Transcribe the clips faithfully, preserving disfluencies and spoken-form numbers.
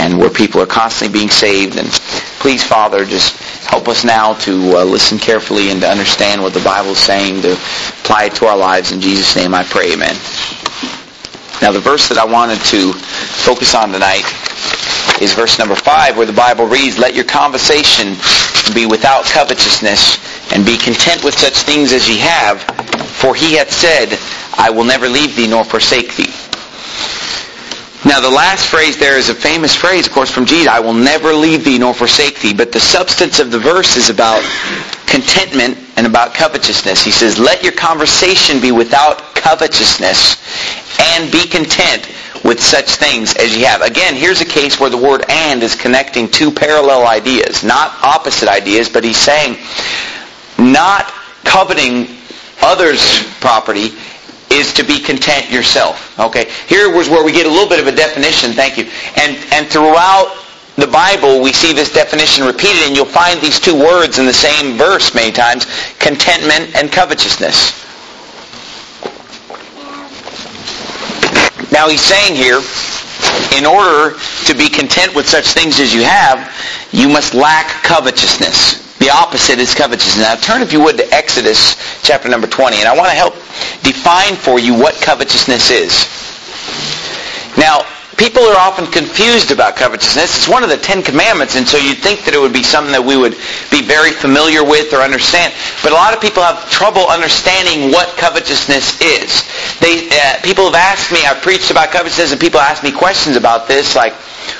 and where people are constantly being saved. And please, Father, just help us now to uh, listen carefully and to understand what the Bible is saying, to apply it to our lives. In Jesus' name I pray, amen. Now the verse that I wanted to focus on tonight is verse number five, where the Bible reads, "Let your conversation be without covetousness, and be content with such things as ye have, for he hath said, I will never leave thee nor forsake thee." Now the last phrase there is a famous phrase, of course, from Jesus, "I will never leave thee nor forsake thee." But the substance of the verse is about contentment and about covetousness. He says, "Let your conversation be without covetousness, and be content with such things as ye have." Again, here's a case where the word "and" is connecting two parallel ideas, not opposite ideas, but he's saying not coveting others' property is to be content yourself. Okay, here was where we get a little bit of a definition. Thank you. And and throughout the Bible, we see this definition repeated, and you'll find these two words in the same verse many times: contentment and covetousness. Now he's saying here, in order to be content with such things as you have, you must lack covetousness. The opposite is covetousness. Now turn, if you would, to Exodus chapter number twenty, and I want to help define for you what covetousness is. Now, people are often confused about covetousness. It's one of the Ten Commandments, and so you'd think that it would be something that we would be very familiar with or understand. But a lot of people have trouble understanding what covetousness is. They uh, people have asked me, I've preached about covetousness, and people ask me questions about this, like,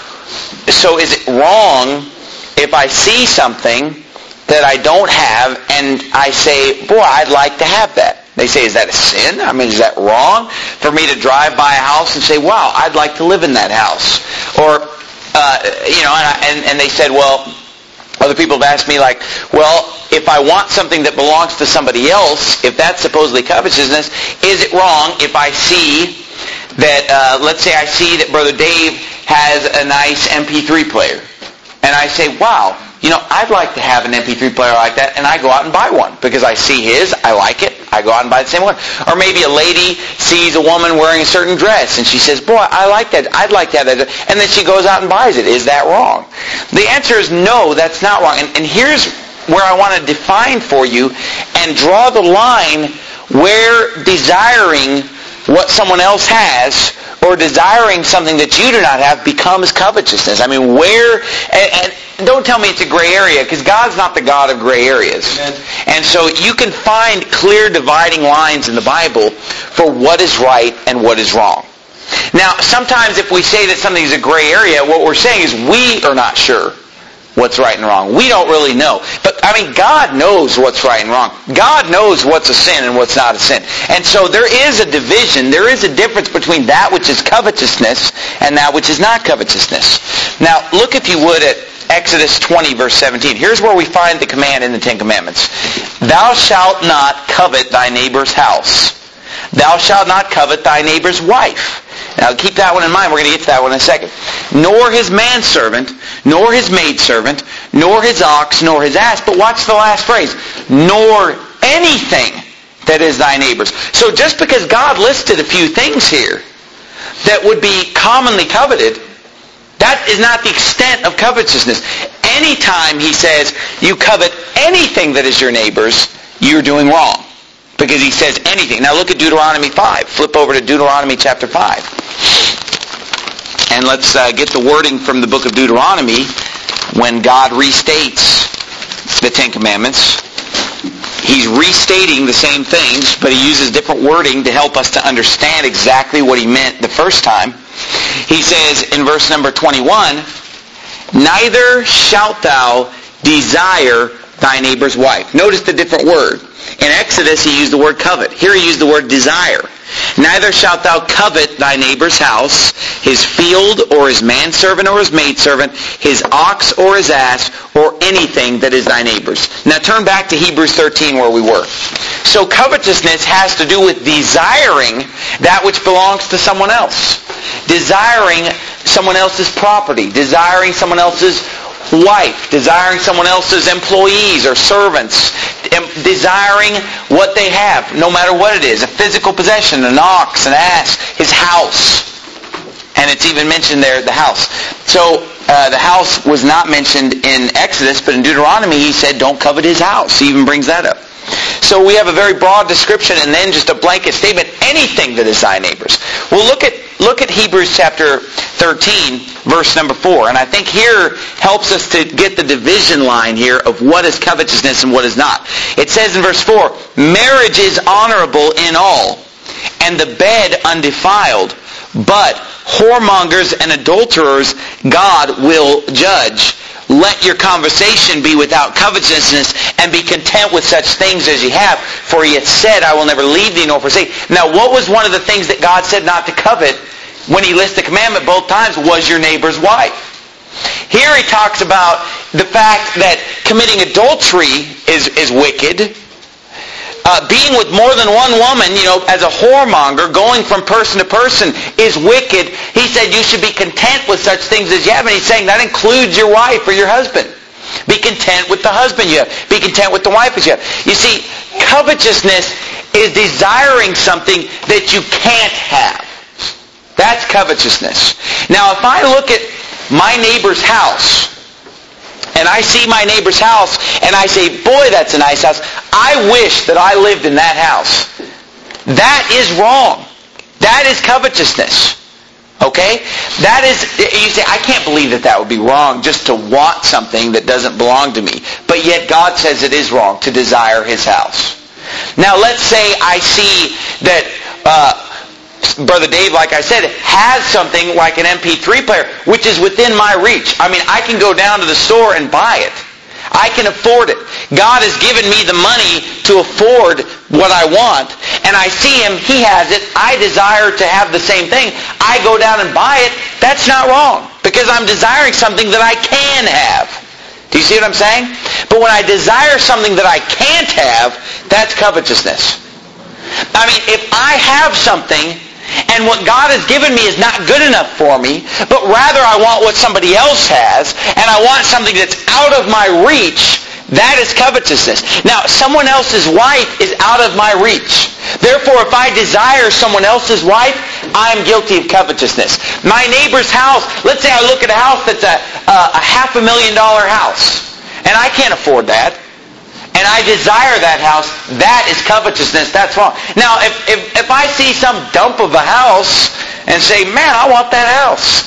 so is it wrong if I see something that I don't have and I say, boy, I'd like to have that? They say, is that a sin? I mean, is that wrong for me to drive by a house and say, wow, I'd like to live in that house? Or, uh, you know, and, I, and, and they said, well, other people have asked me, like, well, if I want something that belongs to somebody else, if that's supposedly covetousness, is it wrong if I see that, uh, let's say I see that Brother Dave has a nice M P three player, and I say, wow, you know, I'd like to have an M P three player like that, and I go out and buy one because I see his, I like it, I go out and buy the same one. Or maybe a lady sees a woman wearing a certain dress, and she says, boy, I like that, I'd like to have that, and then she goes out and buys it. Is that wrong? The answer is no, that's not wrong. And, and here's where I want to define for you and draw the line where desiring what someone else has or desiring something that you do not have becomes covetousness. I mean, where, and, and don't tell me it's a gray area, because God's not the God of gray areas. Amen. And so you can find clear dividing lines in the Bible for what is right and what is wrong. Now, sometimes if we say that something is a gray area, what we're saying is we are not sure what's right and wrong. We don't really know. But, I mean, God knows what's right and wrong. God knows what's a sin and what's not a sin. And so there is a division, there is a difference between that which is covetousness and that which is not covetousness. Now, look, if you would, at Exodus twenty, verse seventeen. Here's where we find the command in the Ten Commandments. Thou shalt not covet thy neighbor's house. Thou shalt not covet thy neighbor's wife. Now keep that one in mind. We're going to get to that one in a second. Nor his manservant, nor his maidservant, nor his ox, nor his ass. But watch the last phrase. Nor anything that is thy neighbor's. So just because God listed a few things here that would be commonly coveted, that is not the extent of covetousness. Anytime he says you covet anything that is your neighbor's, you're doing wrong. Because he says anything. Now look at Deuteronomy five. Flip over to Deuteronomy chapter five. And let's uh, get the wording from the book of Deuteronomy when God restates the Ten Commandments. He's restating the same things, but he uses different wording to help us to understand exactly what he meant the first time. He says in verse number twenty-one, neither shalt thou desire thy neighbor's wife. Notice the different word. In Exodus, he used the word covet. Here he used the word desire. Neither shalt thou covet thy neighbor's house, his field, or his manservant, or his maidservant, his ox, or his ass, or anything that is thy neighbor's. Now turn back to Hebrews thirteen where we were. So covetousness has to do with desiring that which belongs to someone else. Desiring someone else's property. Desiring someone else's wife, desiring someone else's employees or servants, desiring what they have, no matter what it is, a physical possession, an ox, an ass, his house. And it's even mentioned there, the house. So uh, the house was not mentioned in Exodus, but in Deuteronomy he said, don't covet his house. He even brings that up. So we have a very broad description and then just a blanket statement, anything that is thy neighbor's. Well, look at look at Hebrews chapter thirteen, verse number four. And I think here helps us to get the division line here of what is covetousness and what is not. It says in verse four, marriage is honorable in all, and the bed undefiled, but whoremongers and adulterers God will judge. Let your conversation be without covetousness, and be content with such things as you have. For he hath said, I will never leave thee nor forsake. Now, what was one of the things that God said not to covet when he lists the commandment both times? Was your neighbor's wife. Here he talks about the fact that committing adultery is, is wicked. Uh, being with more than one woman, you know, as a whoremonger, going from person to person is wicked. He said you should be content with such things as you have. And he's saying that includes your wife or your husband. Be content with the husband you have. Be content with the wife as you have. You see, covetousness is desiring something that you can't have. That's covetousness. Now, if I look at my neighbor's house, and I see my neighbor's house, and I say, boy, that's a nice house. I wish that I lived in that house. That is wrong. That is covetousness. Okay? That is, you say, I can't believe that that would be wrong just to want something that doesn't belong to me. But yet God says it is wrong to desire his house. Now, let's say I see that Uh, Brother Dave, like I said, has something like an M P three player, which is within my reach. I mean, I can go down to the store and buy it. I can afford it. God has given me the money to afford what I want, and I see him, he has it, I desire to have the same thing. I go down and buy it. That's not wrong, because I'm desiring something that I can have. Do you see what I'm saying? But when I desire something that I can't have, that's covetousness. I mean, if I have something and what God has given me is not good enough for me, but rather I want what somebody else has, and I want something that's out of my reach, that is covetousness. Now, someone else's wife is out of my reach. Therefore, if I desire someone else's wife, I am guilty of covetousness. My neighbor's house, let's say I look at a house that's a, a, a half a million dollar house, and I can't afford that, and I desire that house, that is covetousness. That's wrong. Now, if, if, if I see some dump of a house and say, man, I want that house.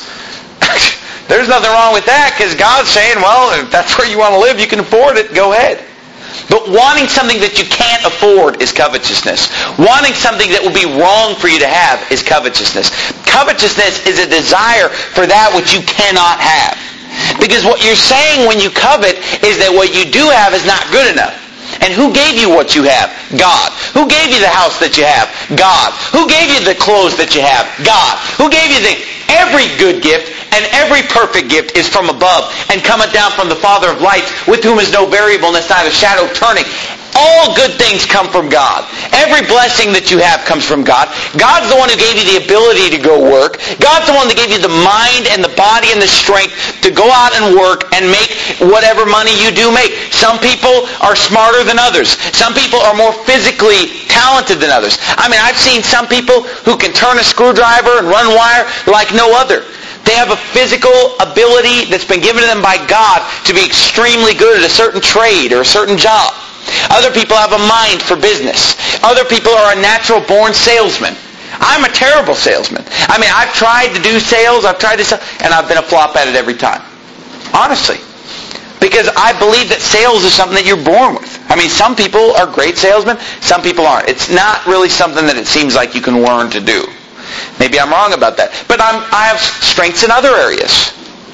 There's nothing wrong with that, because God's saying, well, if that's where you want to live, you can afford it, go ahead. But wanting something that you can't afford is covetousness. Wanting something that will be wrong for you to have is covetousness. Covetousness is a desire for that which you cannot have. Because what you're saying when you covet is that what you do have is not good enough. And who gave you what you have? God. Who gave you the house that you have? God. Who gave you the clothes that you have? God. Who gave you the... Every good gift and every perfect gift is from above and cometh down from the Father of lights, with whom is no variableness, neither shadow of turning. All good things come from God. Every blessing that you have comes from God. God's the one who gave you the ability to go work. God's the one that gave you the mind and the body and the strength to go out and work and make whatever money you do make. Some people are smarter than others. Some people are more physically talented than others. I mean, I've seen some people who can turn a screwdriver and run wire like no other. They have a physical ability that's been given to them by God to be extremely good at a certain trade or a certain job. Other people have a mind for business. Other people are a natural-born salesman. I'm a terrible salesman. I mean, I've tried to do sales, I've tried to sell, and I've been a flop at it every time. Honestly. Because I believe that sales is something that you're born with. I mean, some people are great salesmen, some people aren't. It's not really something that it seems like you can learn to do. Maybe I'm wrong about that. But I'm, I have strengths in other areas.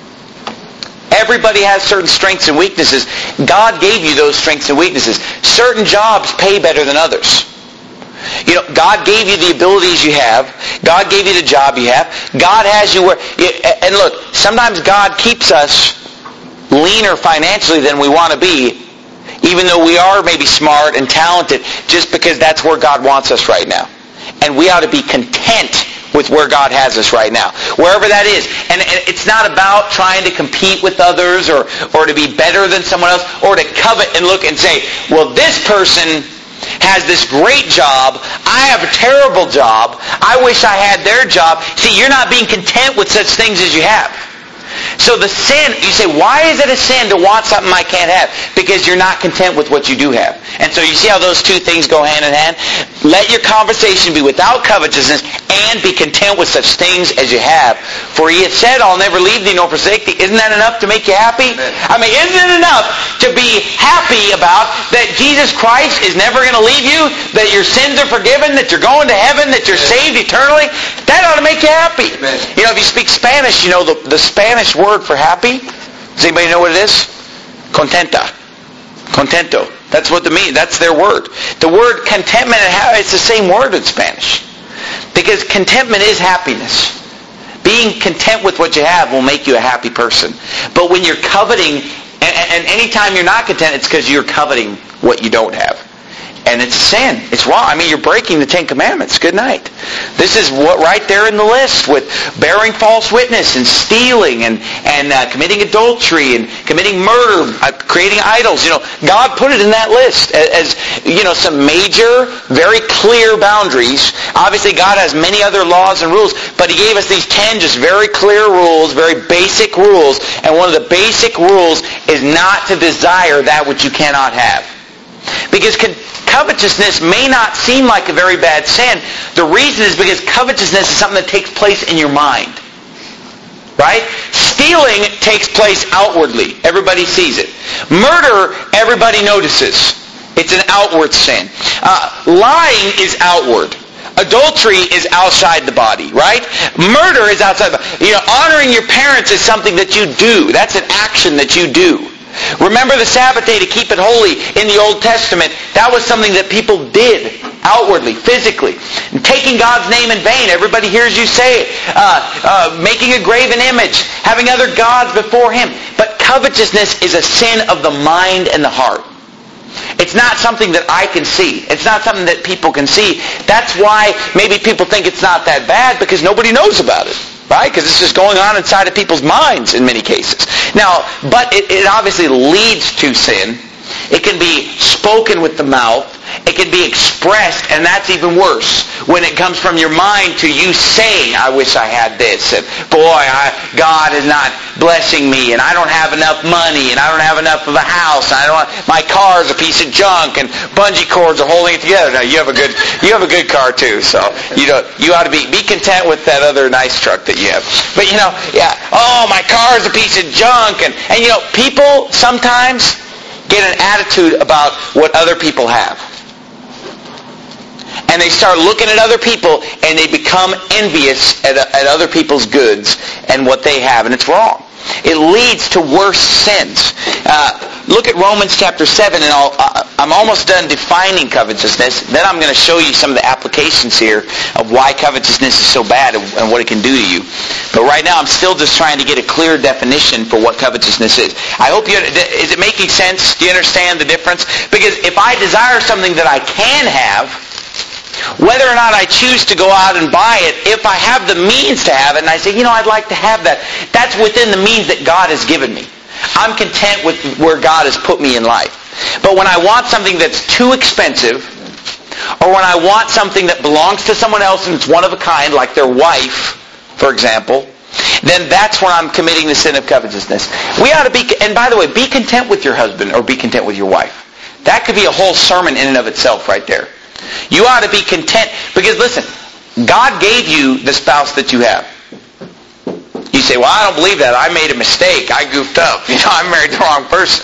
Everybody has certain strengths and weaknesses. God gave you those strengths and weaknesses. Certain jobs pay better than others. You know, God gave you the abilities you have. God gave you the job you have. God has you where... And look, sometimes God keeps us leaner financially than we want to be, even though we are maybe smart and talented, just because that's where God wants us right now. And we ought to be content with where God has us right now. Wherever that is. And it's not about trying to compete with others or, or to be better than someone else or to covet and look and say, well, this person has this great job. I have a terrible job. I wish I had their job. See, you're not being content with such things as you have. So the sin, you say, why is it a sin to want something I can't have? Because you're not content with what you do have. And so you see how those two things go hand in hand? Let your conversation be without covetousness, and be content with such things as you have. For he hath said, I'll never leave thee nor forsake thee. Isn't that enough to make you happy? Amen. I mean, isn't it enough to be happy about that Jesus Christ is never going to leave you, that your sins are forgiven, that you're going to heaven, that you're Amen. Saved eternally? That ought to make you happy. Amen. You know, if you speak Spanish, you know the, the Spanish word for happy? Does anybody know what it is? Contenta. Contento. That's what the mean. That's their word. The word contentment and happiness, it's the same word in Spanish. Because contentment is happiness. Being content with what you have will make you a happy person. But when you're coveting, and, and anytime you're not content, it's because you're coveting what you don't have. And it's sin. It's wrong. I mean, you're breaking the Ten Commandments. Good night. This is what right there in the list with bearing false witness and stealing and, and uh, committing adultery and committing murder, uh, creating idols. You know, God put it in that list as, as, you know, some major, very clear boundaries. Obviously, God has many other laws and rules, but he gave us these ten just very clear rules, very basic rules. And one of the basic rules is not to desire that which you cannot have. Because covetousness may not seem like a very bad sin. The reason is because covetousness is something that takes place in your mind. Right? Stealing takes place outwardly. Everybody sees it. Murder, everybody notices. It's an outward sin. Uh, lying is outward. Adultery is outside the body, right? Murder is outside the body. You know, honoring your parents is something that you do. That's an action that you do. Remember the Sabbath day to keep it holy in the Old Testament. That was something that people did outwardly, physically. And taking God's name in vain. Everybody hears you say it. Uh, uh, making a graven image. Having other gods before him. But covetousness is a sin of the mind and the heart. It's not something that I can see. It's not something that people can see. That's why maybe people think it's not that bad, because nobody knows about it. Right? Because this is going on inside of people's minds in many cases. Now, but it, it obviously leads to sin. It can be spoken with the mouth. It can be expressed, and that's even worse. When it comes from your mind to you saying, I wish I had this, and boy, I, God is not blessing me, and I don't have enough money, and I don't have enough of a house, and I don't. My car's a piece of junk, and bungee cords are holding it together. Now you have a good, you have a good car too, so you know you ought to be be content with that other nice truck that you have. But you know, yeah, oh, my car's a piece of junk, and and you know, people sometimes get an attitude about what other people have. And they start looking at other people, and they become envious at, at other people's goods and what they have, and it's wrong. It leads to worse sins. Uh, look at Romans chapter seven, and I'll, uh, I'm almost done defining covetousness. Then I'm going to show you some of the applications here of why covetousness is so bad and, and what it can do to you. But right now, I'm still just trying to get a clear definition for what covetousness is. I hope you, is it making sense? Do you understand the difference? Because if I desire something that I can have, whether or not I choose to go out and buy it, if I have the means to have it, and I say, you know, I'd like to have that, that's within the means that God has given me. I'm content with where God has put me in life. But when I want something that's too expensive, or when I want something that belongs to someone else and it's one of a kind, like their wife, for example, then that's when I'm committing the sin of covetousness. We ought to be, and by the way, be content with your husband or be content with your wife. That could be a whole sermon in and of itself right there. You ought to be content, because listen, God gave you the spouse that you have. You say, well, I don't believe that. I made a mistake. I goofed up. You know, I married the wrong person.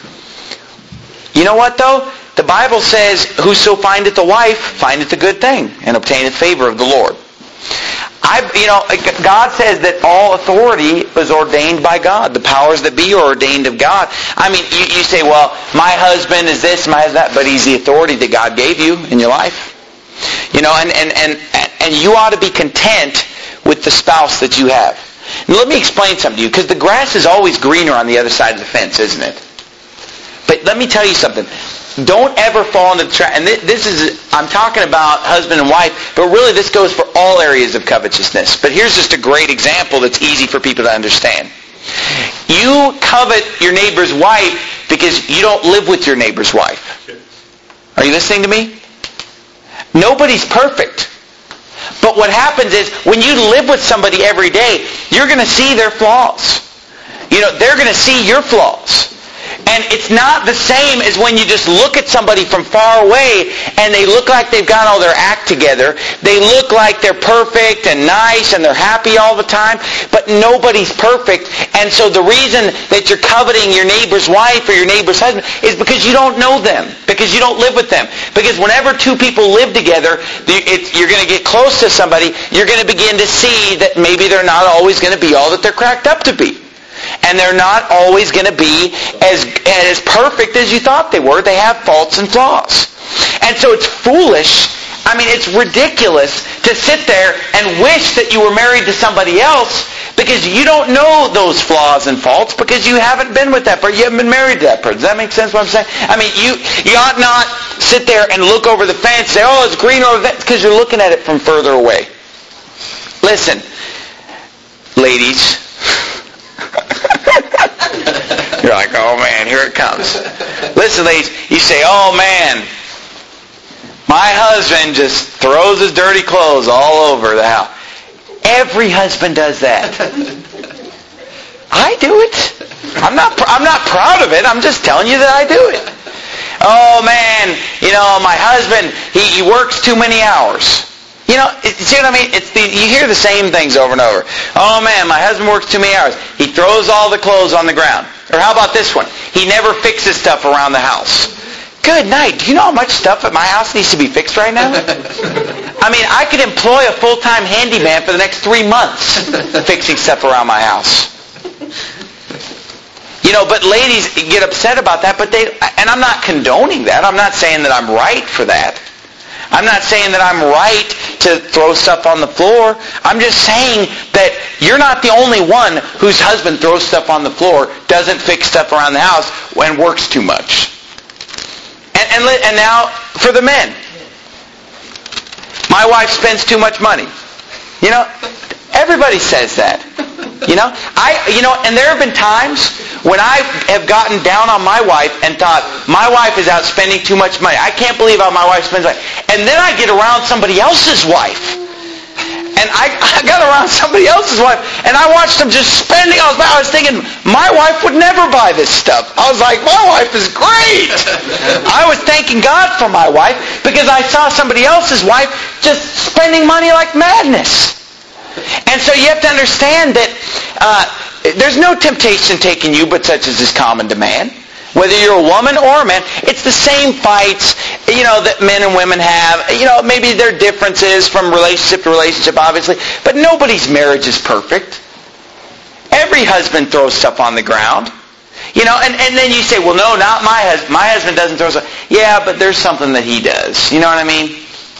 You know what, though? The Bible says, whoso findeth a wife, findeth a good thing, and obtaineth favor of the Lord. I, you know, God says that all authority is ordained by God. The powers that be are ordained of God. I mean, you, you say, well, my husband is this, my husband that, but he's the authority that God gave you in your life. You know, and, and, and, and you ought to be content with the spouse that you have. Now, let me explain something to you, because the grass is always greener on the other side of the fence, isn't it? But let me tell you something. Don't ever fall into the trap. And this is, I'm talking about husband and wife, but really this goes for all areas of covetousness. But here's just a great example that's easy for people to understand. You covet your neighbor's wife because you don't live with your neighbor's wife. Are you listening to me? Nobody's perfect. But what happens is, when you live with somebody every day, you're going to see their flaws. You know, they're going to see your flaws. And it's not the same as when you just look at somebody from far away and they look like they've got all their act together. They look like they're perfect and nice and they're happy all the time, but nobody's perfect. And so the reason that you're coveting your neighbor's wife or your neighbor's husband is because you don't know them, because you don't live with them. Because whenever two people live together, it's, you're going to get close to somebody, you're going to begin to see that maybe they're not always going to be all that they're cracked up to be. And they're not always going to be as, as perfect as you thought they were. They have faults and flaws. And so it's foolish, I mean, it's ridiculous to sit there and wish that you were married to somebody else because you don't know those flaws and faults because you haven't been with that person. You haven't been married to that person. Does that make sense what I'm saying? I mean, you, you ought not sit there and look over the fence and say, oh, it's green over there, because you're looking at it from further away. Listen, ladies, you're like, oh man, here it comes. Listen, ladies, you say, oh man, my husband just throws his dirty clothes all over the house. Every husband does that. I do it. I'm not, I'm not proud of it. I'm just telling you that I do it. Oh man, you know, my husband, he, he works too many hours. You know, see what I mean? It's the, you hear the same things over and over. Oh man, my husband works too many hours. He throws all the clothes on the ground. Or how about this one? He never fixes stuff around the house. Good night. Do you know how much stuff at my house needs to be fixed right now? I mean, I could employ a full-time handyman for the next three months fixing stuff around my house. You know, but ladies get upset about that, but they, and I'm not condoning that. I'm not saying that I'm right for that. I'm not saying that I'm right to throw stuff on the floor. I'm just saying that you're not the only one whose husband throws stuff on the floor, doesn't fix stuff around the house, and works too much. And, and, and now, for the men. My wife spends too much money. You know, everybody says that. You know, I, you know, and there have been times when I have gotten down on my wife and thought, my wife is out spending too much money. I can't believe how my wife spends money. And then I get around somebody else's wife. And I, I got around somebody else's wife, and I watched them just spending. I was, I was thinking, my wife would never buy this stuff. I was like, my wife is great. I was thanking God for my wife because I saw somebody else's wife just spending money like madness. And so you have to understand that uh, there's no temptation taking you but such as is common to man. Whether you're a woman or a man, it's the same fights, you know, that men and women have. You know, maybe there are differences from relationship to relationship, obviously, but nobody's marriage is perfect. Every husband throws stuff on the ground. You know, and, and then you say, well, no, not my husband. My husband doesn't throw stuff. Yeah, but there's something that he does. You know what I mean?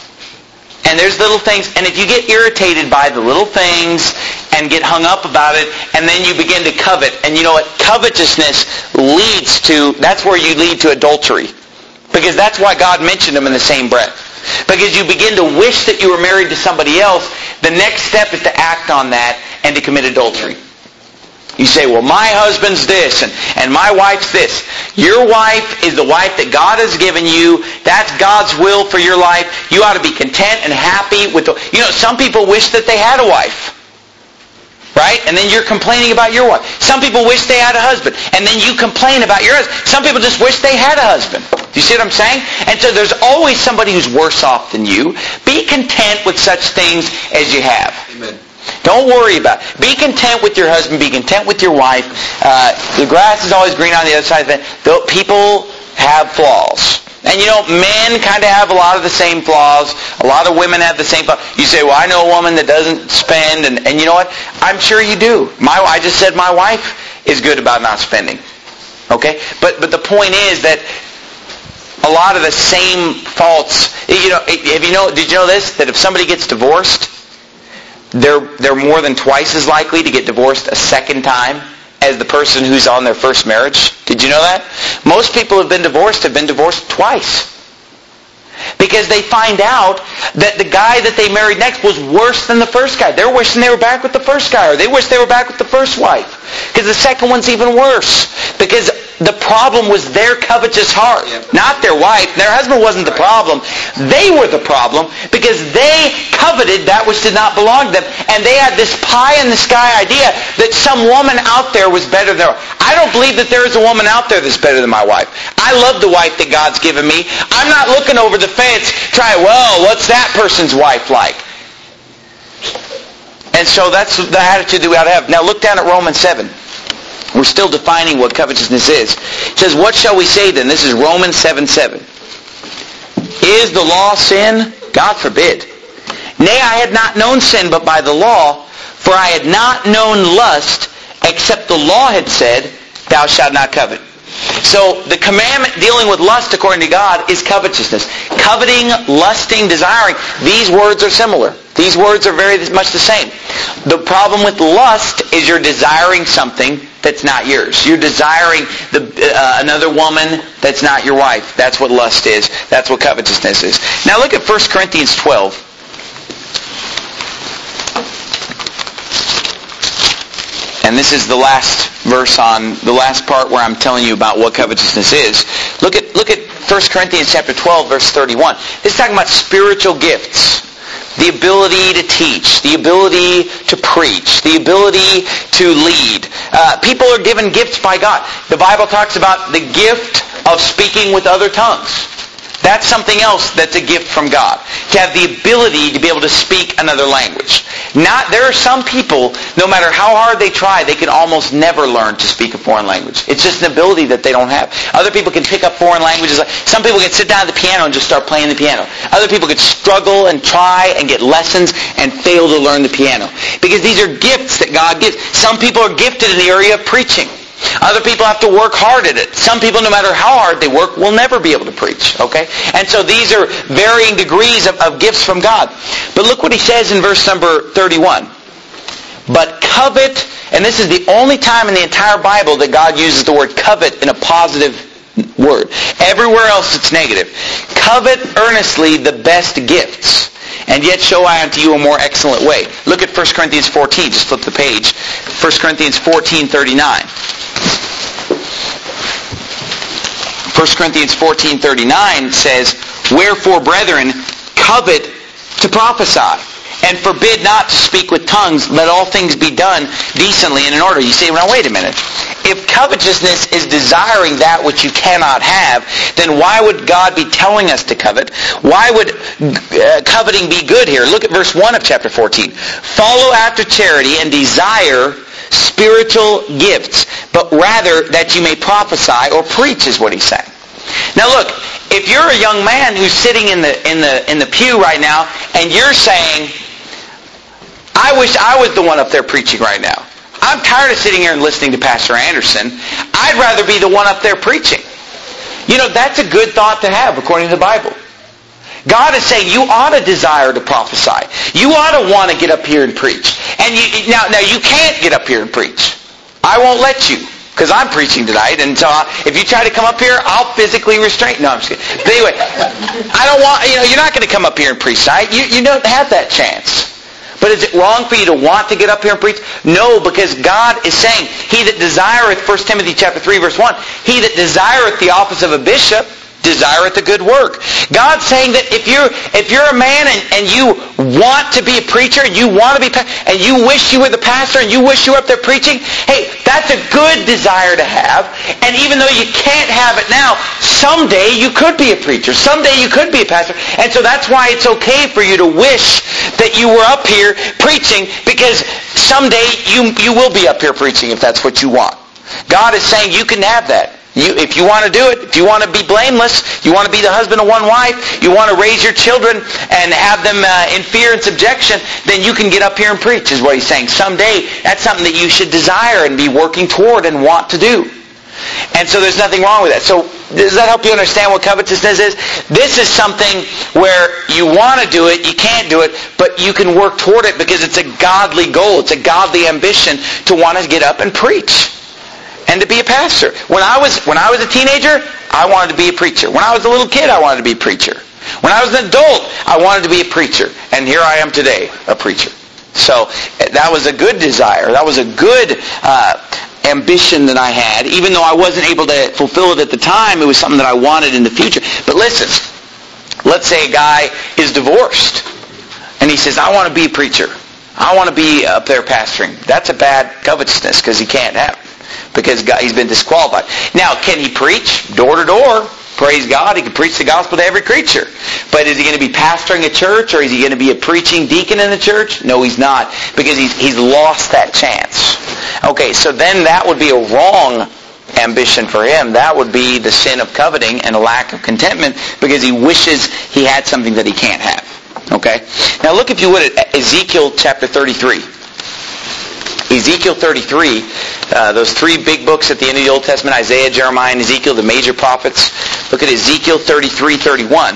And there's little things, and if you get irritated by the little things and get hung up about it, and then you begin to covet, and you know what? Covetousness leads to, that's where you lead to adultery. Because that's why God mentioned them in the same breath. Because you begin to wish that you were married to somebody else, the next step is to act on that and to commit adultery. You say, well, my husband's this, and, and my wife's this. Your wife is the wife that God has given you. That's God's will for your life. You ought to be content and happy with the... You know, some people wish that they had a wife. Right? And then you're complaining about your wife. Some people wish they had a husband. And then you complain about your husband. Some people just wish they had a husband. Do you see what I'm saying? And so there's always somebody who's worse off than you. Be content with such things as you have. Amen. Don't worry about it. Be content with your husband. Be content with your wife. Uh, the grass is always green on the other side of it. Though people have flaws. And you know, men kind of have a lot of the same flaws. A lot of women have the same flaws. You say, well, I know a woman that doesn't spend. And, and you know what? I'm sure you do. My, I just said my wife is good about not spending. Okay? But, but the point is that a lot of the same faults. You know, have you know, did you know this? That if somebody gets divorced, They're, they're more than twice as likely to get divorced a second time as the person who's on their first marriage. Did you know that? Most people who have been divorced have been divorced twice. Because they find out that the guy that they married next was worse than the first guy. They're wishing they were back with the first guy, or they wish they were back with the first wife. Because the second one's even worse. Because the problem was their covetous heart, yeah. not their wife. Their husband wasn't the problem. They were the problem because they coveted that which did not belong to them. And they had this pie-in-the-sky idea that some woman out there was better than her. I don't believe that there is a woman out there that's better than my wife. I love the wife that God's given me. I'm not looking over the fence trying, well, what's that person's wife like? And so that's the attitude that we ought to have. Now look down at Romans seven. We're still defining what covetousness is. It says, what shall we say then? This is Romans seven seven. Is the law sin? God forbid. Nay, I had not known sin but by the law, for I had not known lust, except the law had said, thou shalt not covet. So the commandment dealing with lust according to God is covetousness. Coveting, lusting, desiring. These words are similar. These words are very much the same. The problem with lust is you're desiring something that's not yours. You're desiring the, uh, another woman that's not your wife. That's what lust is. That's what covetousness is. Now look at First Corinthians twelve. And this is the last verse on the last part where I'm telling you about what covetousness is. Look at look at First Corinthians chapter twelve, verse thirty-one. This is talking about spiritual gifts. The ability to teach, the ability to preach, the ability to lead. Uh, people are given gifts by God. The Bible talks about the gift of speaking with other tongues. That's something else that's a gift from God. To have the ability to be able to speak another language. Not, there are some people, no matter how hard they try, they can almost never learn to speak a foreign language. It's just an ability that they don't have. Other people can pick up foreign languages. Some people can sit down at the piano and just start playing the piano. Other people could struggle and try and get lessons and fail to learn the piano. Because these are gifts that God gives. Some people are gifted in the area of preaching. Other people have to work hard at it. Some people, no matter how hard they work, will never be able to preach. Okay? And so these are varying degrees of, of gifts from God. But look what he says in verse number thirty-one. But covet, and this is the only time in the entire Bible that God uses the word covet in a positive word. Everywhere else it's negative. Covet earnestly the best gifts, and yet show I unto you a more excellent way. Look at First Corinthians fourteen. Just flip the page. First Corinthians fourteen thirty-nine. First Corinthians fourteen thirty-nine says, wherefore, brethren, covet to prophesy, and forbid not to speak with tongues. Let all things be done decently and in order. You say, well, now wait a minute. If covetousness is desiring that which you cannot have, then why would God be telling us to covet? Why would uh, coveting be good here? Look at verse one of chapter fourteen. Follow after charity and desire spiritual gifts, but rather that you may prophesy or preach, is what he's saying. Now look, if you're a young man who's sitting in the in the in the pew right now and you're saying, I wish I was the one up there preaching right now. I'm tired of sitting here and listening to Pastor Anderson. I'd rather be the one up there preaching. You know, that's a good thought to have according to the Bible. God is saying you ought to desire to prophesy. You ought to want to get up here and preach. And you, now, now you can't get up here and preach. I won't let you, because I'm preaching tonight. And so I, if you try to come up here, I'll physically restrain. No, I'm just kidding. But anyway, I don't want. You know, you're not going to come up here and preach tonight. You you don't have that chance. But is it wrong for you to want to get up here and preach? No, because God is saying, he that desireth, First Timothy chapter three, verse one, he that desireth the office of a bishop desireth a good work. God's saying that if you're if you're a man and, and you want to be a preacher, and you want to be and you wish you were the pastor and you wish you were up there preaching, hey, that's a good desire to have. And even though you can't have it now, someday you could be a preacher. Someday you could be a pastor. And so that's why it's okay for you to wish that you were up here preaching, because someday you you will be up here preaching if that's what you want. God is saying you can have that. You, if you want to do it, if you want to be blameless, you want to be the husband of one wife, you want to raise your children and have them uh, in fear and subjection, then you can get up here and preach, is what he's saying. Someday, that's something that you should desire and be working toward and want to do. And so there's nothing wrong with that. So does that help you understand what covetousness is? This is something where you want to do it, you can't do it, but you can work toward it because it's a godly goal. It's a godly ambition to want to get up and preach. And to be a pastor. When I was when I was a teenager, I wanted to be a preacher. When I was a little kid, I wanted to be a preacher. When I was an adult, I wanted to be a preacher. And here I am today, a preacher. So that was a good desire. That was a good uh, ambition that I had. Even though I wasn't able to fulfill it at the time, it was something that I wanted in the future. But listen, let's say a guy is divorced, and he says, I want to be a preacher. I want to be up there pastoring. That's a bad covetousness, because he can't have it, because God, he's been disqualified. Now, can he preach door to door? Praise God, he can preach the gospel to every creature. But is he going to be pastoring a church, or is he going to be a preaching deacon in the church? No, he's not, because he's, he's lost that chance. Okay, so then that would be a wrong ambition for him. That would be the sin of coveting and a lack of contentment, because he wishes he had something that he can't have. Okay? Now look, if you would, at Ezekiel chapter thirty-three. Ezekiel thirty-three, uh, those three big books at the end of the Old Testament, Isaiah, Jeremiah, and Ezekiel, the major prophets. Look at Ezekiel thirty-three thirty-one.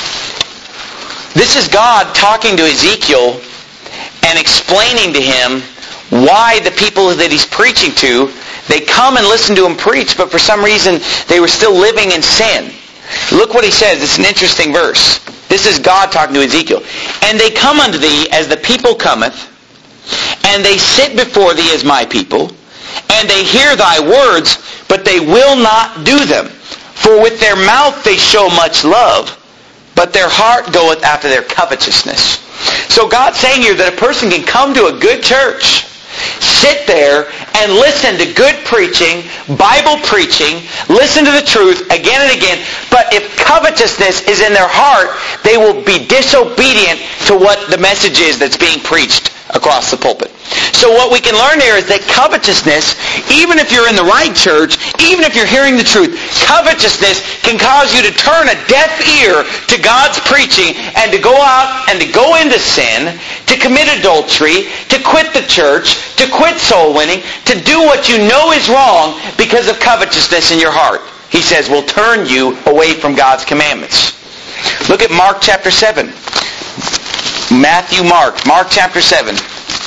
This is God talking to Ezekiel and explaining to him why the people that he's preaching to, they come and listen to him preach, but for some reason they were still living in sin. Look what he says. It's an interesting verse. This is God talking to Ezekiel. And they come unto thee as the people cometh, and they sit before thee as my people, and they hear thy words, but they will not do them. For with their mouth they show much love, but their heart goeth after their covetousness. So God's saying here that a person can come to a good church, sit there and listen to good preaching, Bible preaching, listen to the truth again and again, but if covetousness is in their heart, they will be disobedient to what the message is that's being preached across the pulpit. So what we can learn here is that covetousness, even if you're in the right church, even if you're hearing the truth, covetousness can cause you to turn a deaf ear to God's preaching and to go out and to go into sin, to commit adultery, to quit the church, to quit soul winning, to do what you know is wrong because of covetousness in your heart. He says will turn you away from God's commandments. Look at Mark chapter seven. Matthew, Mark. Mark chapter seven.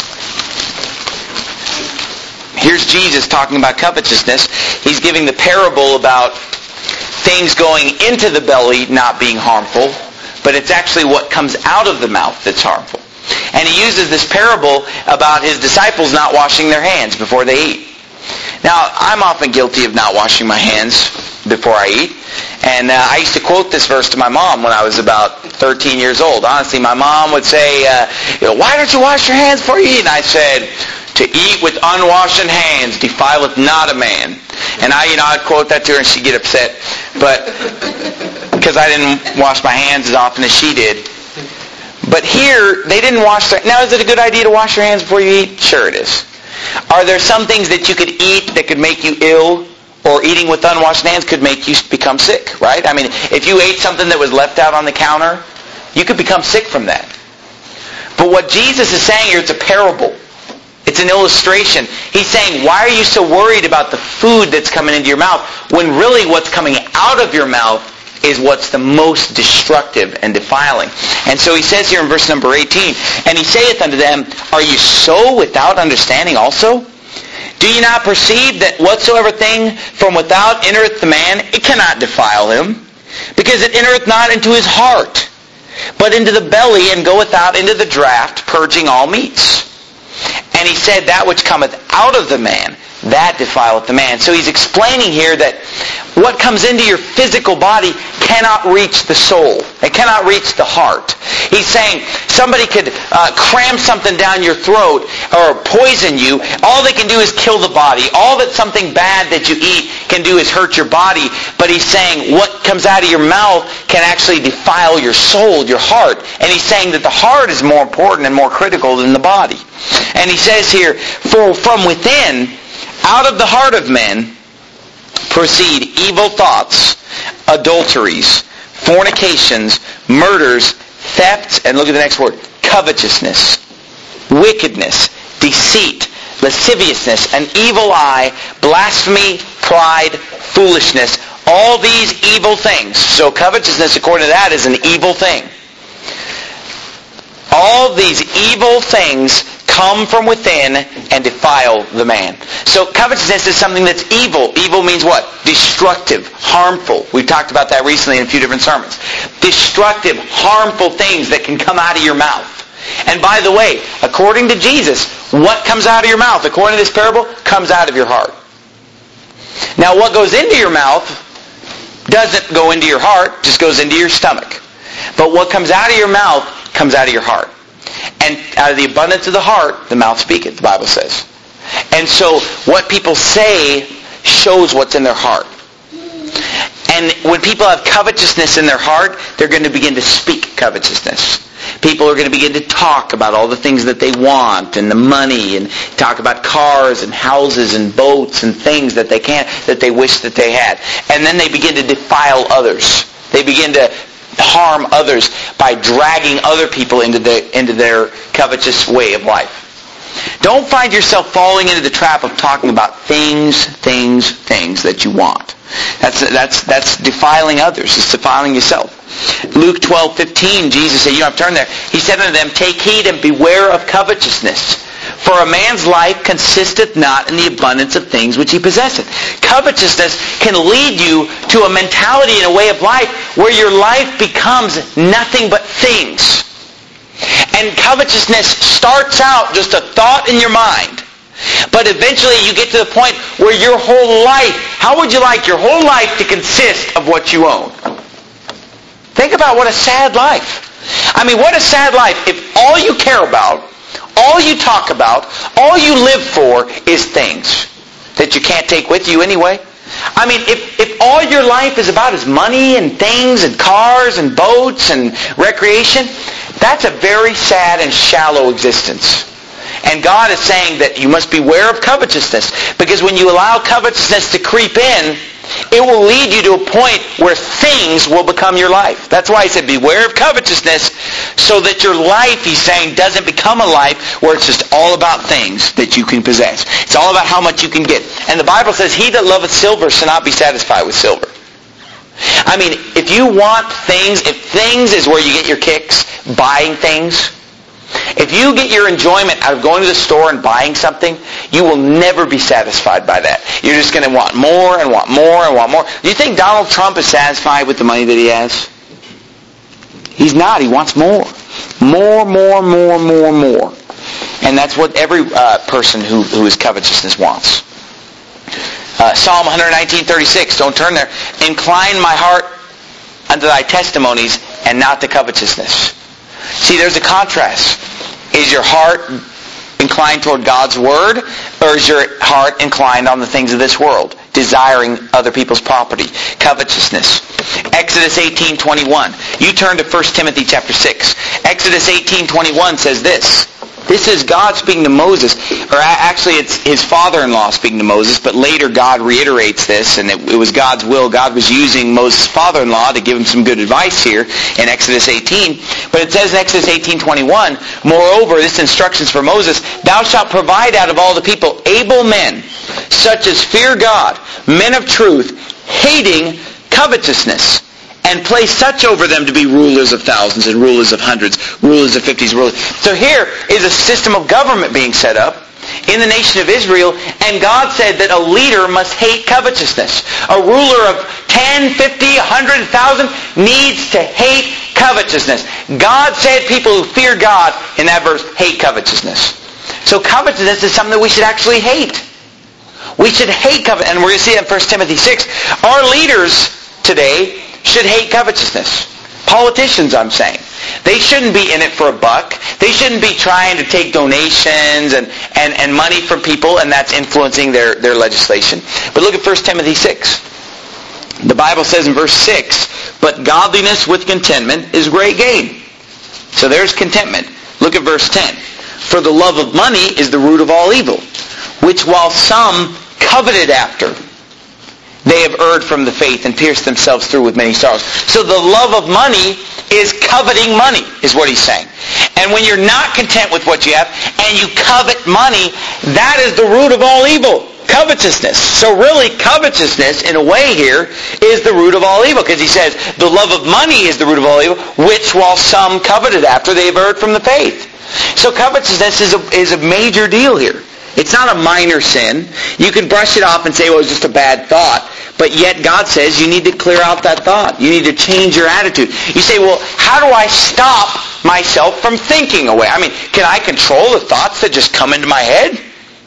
Here's Jesus talking about covetousness. He's giving the parable about things going into the belly not being harmful, but it's actually what comes out of the mouth that's harmful. And he uses this parable about his disciples not washing their hands before they eat. Now, I'm often guilty of not washing my hands before I eat. And uh, I used to quote this verse to my mom when I was about thirteen years old. Honestly, my mom would say, uh, you know, why don't you wash your hands before you eat? And I said, to eat with unwashen hands defileth not a man. And I, you know, I'd quote that to her and she'd get upset. But, because I didn't wash my hands as often as she did. But here, they didn't wash their... Now, is it a good idea to wash your hands before you eat? Sure it is. Are there some things that you could eat that could make you ill? Or eating with unwashed hands could make you become sick, right? I mean, if you ate something that was left out on the counter, you could become sick from that. But what Jesus is saying here, it's a parable. It's an illustration. He's saying, why are you so worried about the food that's coming into your mouth when really what's coming out of your mouth is what's the most destructive and defiling? And so he says here in verse number eighteen, and he saith unto them, are you so without understanding also? Do you not perceive that whatsoever thing from without entereth the man, it cannot defile him? Because it entereth not into his heart, but into the belly, and goeth out into the draught, purging all meats. And he said, that which cometh out of the man, that defileth the man. So he's explaining here that what comes into your physical body cannot reach the soul. It cannot reach the heart. He's saying somebody could uh, cram something down your throat or poison you. All they can do is kill the body. All that something bad that you eat can do is hurt your body. But he's saying what comes out of your mouth can actually defile your soul, your heart. And he's saying that the heart is more important and more critical than the body. And he says here, for from within, out of the heart of men, proceed evil thoughts, adulteries, fornications, murders, thefts, and look at the next word, covetousness, wickedness, deceit, lasciviousness, an evil eye, blasphemy, pride, foolishness. All these evil things. So covetousness, according to that, is an evil thing. All these evil things come from within and defile the man. So covetousness is something that's evil. Evil means what? Destructive, harmful. We've talked about that recently in a few different sermons. Destructive, harmful things that can come out of your mouth. And by the way, according to Jesus, what comes out of your mouth, according to this parable, comes out of your heart. Now what goes into your mouth doesn't go into your heart, just goes into your stomach. But what comes out of your mouth comes out of your heart. And out of the abundance of the heart, the mouth speaketh, the Bible says. And so what people say shows what's in their heart. And when people have covetousness in their heart, they're going to begin to speak covetousness. People are going to begin to talk about all the things that they want and the money, and talk about cars and houses and boats and things that they can't, that they wish that they had. And then they begin to defile others. They begin to harm others by dragging other people into the into their covetous way of life. Don't find yourself falling into the trap of talking about things, things, things that you want. That's that's that's defiling others. It's defiling yourself. Luke twelve fifteen, Jesus said, you don't have to turn there. He said unto them, take heed and beware of covetousness. For a man's life consisteth not in the abundance of things which he possesseth. Covetousness can lead you to a mentality and a way of life where your life becomes nothing but things. And covetousness starts out just a thought in your mind. But eventually you get to the point where your whole life, how would you like your whole life to consist of what you own? Think about what a sad life. I mean, what a sad life if all you care about, all you talk about, all you live for is things that you can't take with you anyway. I mean, if, if all your life is about is money and things and cars and boats and recreation, that's a very sad and shallow existence. And God is saying that you must beware of covetousness, because when you allow covetousness to creep in, it will lead you to a point where things will become your life. That's why he said beware of covetousness, so that your life, he's saying, doesn't become a life where it's just all about things that you can possess. It's all about how much you can get. And the Bible says, he that loveth silver shall not be satisfied with silver. I mean, if you want things, if things is where you get your kicks, buying things, if you get your enjoyment out of going to the store and buying something, you will never be satisfied by that. You're just going to want more and want more and want more. Do you think Donald Trump is satisfied with the money that he has? He's not. He wants more. More, more, more, more, more. And that's what every uh, person who, who is covetousness wants. Uh, Psalm one nineteen thirty-six, don't turn there. Incline my heart unto thy testimonies and not to covetousness. See, there's a contrast. Is your heart inclined toward God's Word, or is your heart inclined on the things of this world, desiring other people's property, covetousness? Exodus eighteen twenty-one. You turn to First Timothy chapter six. Exodus eighteen twenty-one says this. This is God speaking to Moses, or actually it's his father-in-law speaking to Moses, but later God reiterates this, and it, it was God's will. God was using Moses' father-in-law to give him some good advice here in Exodus eighteen. But it says in Exodus eighteen twenty-one, moreover, this instructions for Moses, thou shalt provide out of all the people able men, such as fear God, men of truth, hating covetousness, and place such over them to be rulers of thousands and rulers of hundreds, rulers of fifties. Rulers. So here is a system of government being set up in the nation of Israel, and God said that a leader must hate covetousness. A ruler of ten, fifty, one hundred, one thousand needs to hate covetousness. God said people who fear God, in that verse, hate covetousness. So covetousness is something that we should actually hate. We should hate covetousness. And we're going to see that in First Timothy six. Our leaders today should hate covetousness. Politicians, I'm saying. They shouldn't be in it for a buck. They shouldn't be trying to take donations and, and, and money from people, and that's influencing their, their legislation. But look at First Timothy six. The Bible says in verse six, but godliness with contentment is great gain. So there's contentment. Look at verse ten. For the love of money is the root of all evil, which while some coveted after, they have erred from the faith and pierced themselves through with many sorrows. So the love of money is coveting money, is what he's saying. And when you're not content with what you have and you covet money, that is the root of all evil. Covetousness. So really, covetousness, in a way here, is the root of all evil. Because he says, the love of money is the root of all evil, which while some coveted after, they have erred from the faith. So covetousness is a, is a major deal here. It's not a minor sin. You can brush it off and say, well, it's just a bad thought. But yet God says you need to clear out that thought. You need to change your attitude. You say, well, how do I stop myself from thinking away? I mean, can I control the thoughts that just come into my head?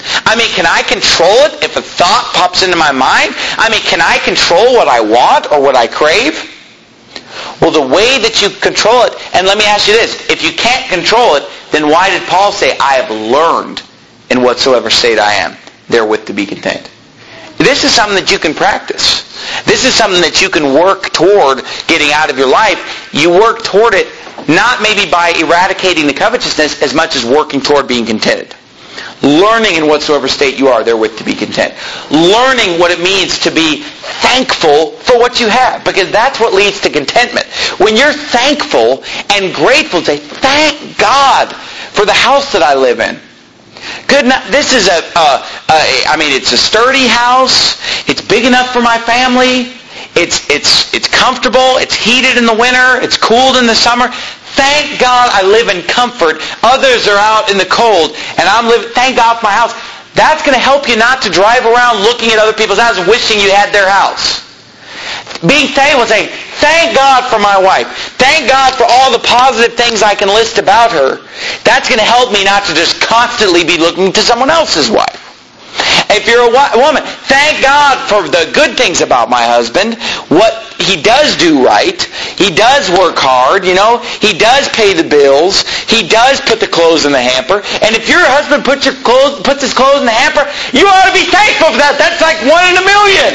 I mean, can I control it if a thought pops into my mind? I mean, can I control what I want or what I crave? Well, the way that you control it, and let me ask you this, if you can't control it, then why did Paul say, I have learned in whatsoever state I am, therewith to be content? This is something that you can practice. This is something that you can work toward getting out of your life. You work toward it not maybe by eradicating the covetousness as much as working toward being contented. Learning in whatsoever state you are therewith to be content. Learning what it means to be thankful for what you have, because that's what leads to contentment. When you're thankful and grateful, say, thank God for the house that I live in. Good. This is a, a, a, I mean, it's a sturdy house. It's big enough for my family. It's it's it's comfortable. It's heated in the winter. It's cooled in the summer. Thank God I live in comfort. Others are out in the cold, and I'm living. Thank God for my house. That's going to help you not to drive around looking at other people's houses, wishing you had their house. Being thankful, saying, thank God for my wife. Thank God for all the positive things I can list about her. That's going to help me not to just constantly be looking to someone else's wife. If you're a woman, thank God for the good things about my husband. What he does do right. He does work hard, you know. He does pay the bills. He does put the clothes in the hamper. And if your husband puts, your clothes, puts his clothes in the hamper, you ought to be thankful for that. That's like one in a million.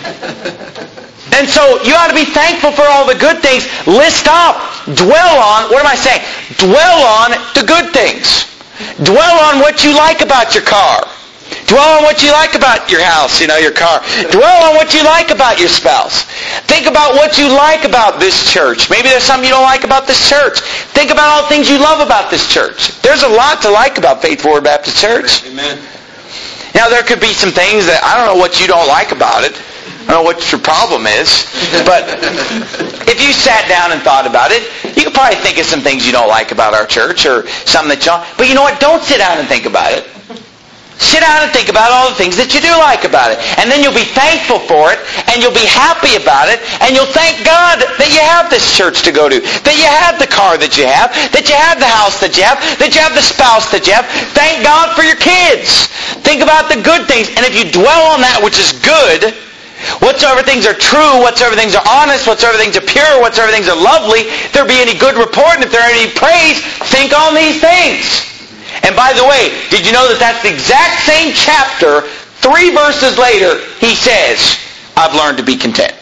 And so you ought to be thankful for all the good things. List off. Dwell on, what am I saying? Dwell on the good things. Dwell on what you like about your car. Dwell on what you like about your house, you know, your car. Dwell on what you like about your spouse. Think about what you like about this church. Maybe there's something you don't like about this church. Think about all the things you love about this church. There's a lot to like about Faith Forward Baptist Church. Amen. Now, there could be some things that, I don't know what you don't like about it. I don't know what your problem is. But if you sat down and thought about it, you could probably think of some things you don't like about our church or something that you don't. But you know what? Don't sit down and think about it. Sit down and think about all the things that you do like about it. And then you'll be thankful for it, and you'll be happy about it, and you'll thank God that you have this church to go to, that you have the car that you have, that you have the house that you have, that you have the spouse that you have. Thank God for your kids. Think about the good things. And if you dwell on that which is good, whatsoever things are true, whatsoever things are honest, whatsoever things are pure, whatsoever things are lovely, if there be any good report, and if there are any praise, think on these things. And by the way, did you know that that's the exact same chapter, three verses later, he says, I've learned to be content.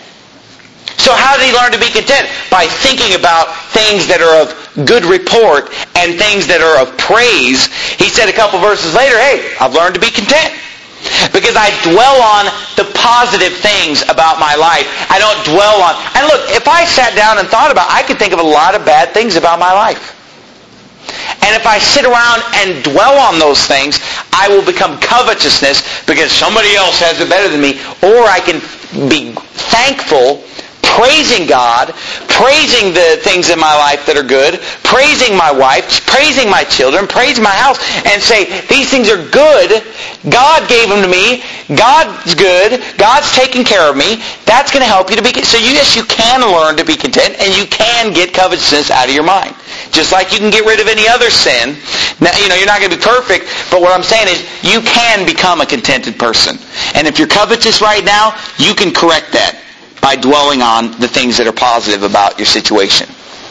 So how did he learn to be content? By thinking about things that are of good report and things that are of praise. He said a couple verses later, hey, I've learned to be content. Because I dwell on the positive things about my life. I don't dwell on... And look, if I sat down and thought about it, I could think of a lot of bad things about my life. And if I sit around and dwell on those things, I will become covetousness because somebody else has it better than me. Or I can be thankful, praising God, praising the things in my life that are good, praising my wife, praising my children, praising my house, and say, these things are good. God gave them to me. God's good. God's taking care of me. That's going to help you to be... So you, yes, you can learn to be content, and you can get covetousness out of your mind. Just like you can get rid of any other sin. Now, you know, you're not going to be perfect, but what I'm saying is you can become a contented person. And if you're covetous right now, you can correct that by dwelling on the things that are positive about your situation.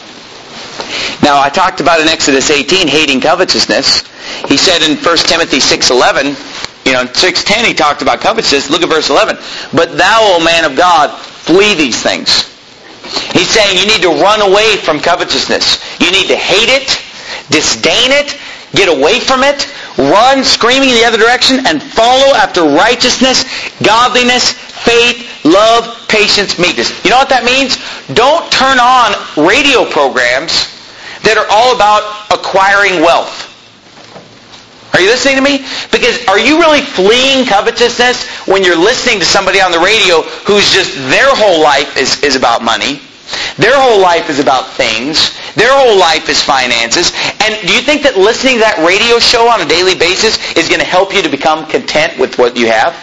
Now, I talked about in Exodus eighteen, hating covetousness. He said in First Timothy six eleven, you know, in six ten he talked about covetousness. Look at verse eleven. But thou, O man of God, flee these things. He's saying you need to run away from covetousness. You need to hate it, disdain it, get away from it, run screaming in the other direction, and follow after righteousness, godliness, faith, love, patience, meekness. You know what that means? Don't turn on radio programs that are all about acquiring wealth. Are you listening to me? Because are you really fleeing covetousness when you're listening to somebody on the radio who's just, their whole life is, is about money? Their whole life is about things. Their whole life is finances. And do you think that listening to that radio show on a daily basis is going to help you to become content with what you have?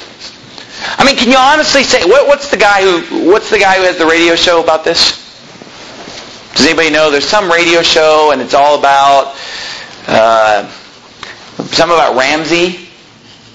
I mean, can you honestly say, what, what's the guy who what's the guy who has the radio show about this? Does anybody know? There's some radio show and it's all about... Uh, Something about Ramsey.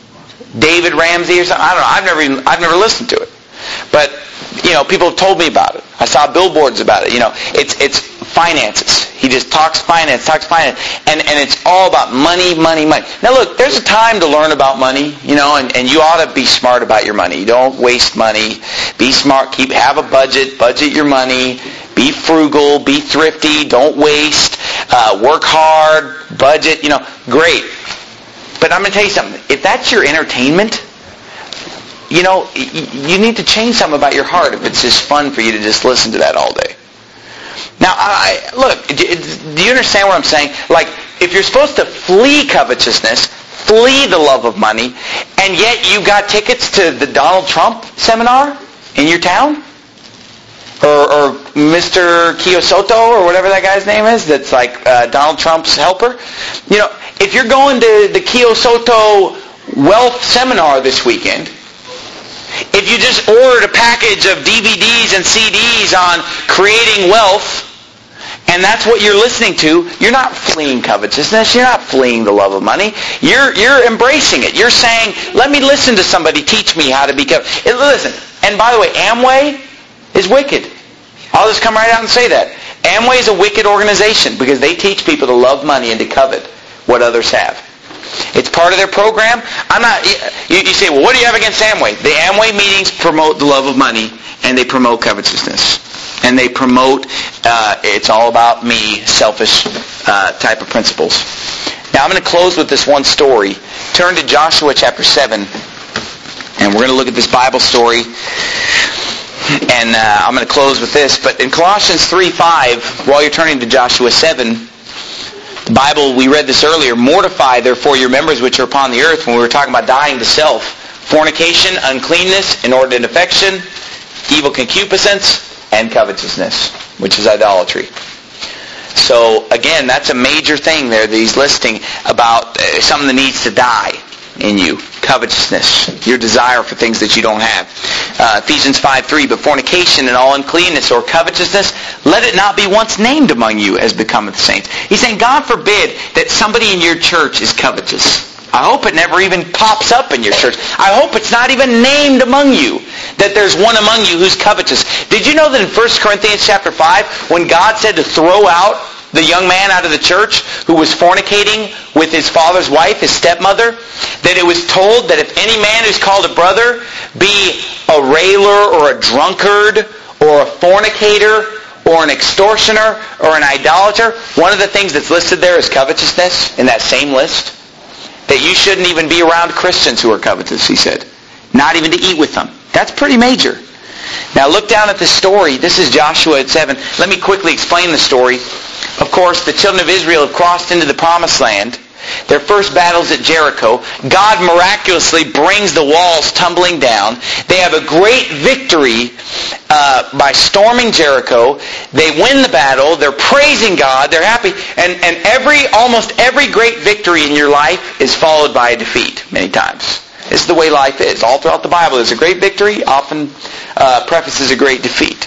David Ramsey or something. I don't know. I've never even, I've never listened to it. But, you know, people have told me about it. I saw billboards about it. You know, it's it's finances. He just talks finance, talks finance. And, and it's all about money, money, money. Now, look, there's a time to learn about money, you know, and, and you ought to be smart about your money. You don't waste money. Be smart. Keep Have a budget. Budget your money. Be frugal. Be thrifty. Don't waste. Uh, work hard. Budget. You know, great. But I'm going to tell you something. If that's your entertainment, you know, you need to change something about your heart if it's just fun for you to just listen to that all day. Now, I, look, do you understand what I'm saying? Like, if you're supposed to flee covetousness, flee the love of money, and yet you got tickets to the Donald Trump seminar in your town? Or, or Mister Kiyosoto, or whatever that guy's name is, that's like uh, Donald Trump's helper. You know, if you're going to the Kiyosoto wealth seminar this weekend, if you just ordered a package of D V Ds and C Ds on creating wealth, and that's what you're listening to, you're not fleeing covetousness. You're not fleeing the love of money. You're you're embracing it. You're saying, let me listen to somebody teach me how to be covetous. Listen, and by the way, Amway is wicked. I'll just come right out and say that. Amway is a wicked organization because they teach people to love money and to covet what others have. It's part of their program. I'm not. You, you say, well, what do you have against Amway? The Amway meetings promote the love of money, and they promote covetousness, and they promote uh, it's all about me, selfish uh, type of principles. Now, I'm going to close with this one story. Turn to Joshua chapter seven, and we're going to look at this Bible story. And uh, I'm going to close with this. But in Colossians three five, while you're turning to Joshua seven. The Bible, we read this earlier, mortify therefore your members which are upon the earth, when we were talking about dying to self. Fornication, uncleanness, inordinate affection, evil concupiscence, and covetousness, which is idolatry. So again, that's a major thing there that he's listing about uh, something that needs to die in you. Covetousness, your desire for things that you don't have. Uh, Ephesians five three, but fornication and all uncleanness or covetousness, let it not be once named among you as becometh saints. He's saying, God forbid that somebody in your church is covetous. I hope it never even pops up in your church. I hope it's not even named among you, that there's one among you who's covetous. Did you know that in First Corinthians chapter five, when God said to throw out the young man out of the church who was fornicating with his father's wife, his stepmother, that it was told that if any man who's called a brother be a railer or a drunkard or a fornicator or an extortioner or an idolater, one of the things that's listed there is covetousness in that same list. That you shouldn't even be around Christians who are covetous, he said. Not even to eat with them. That's pretty major. Now look down at this story. This is Joshua at seven. Let me quickly explain the story. Of course, the children of Israel have crossed into the promised land. Their first battle's at Jericho. God miraculously brings the walls tumbling down. They have a great victory uh, by storming Jericho. They win the battle. They're praising God. They're happy. And, and every almost every great victory in your life is followed by a defeat many times. This is the way life is. All throughout the Bible, there's a great victory, often uh, prefaces a great defeat.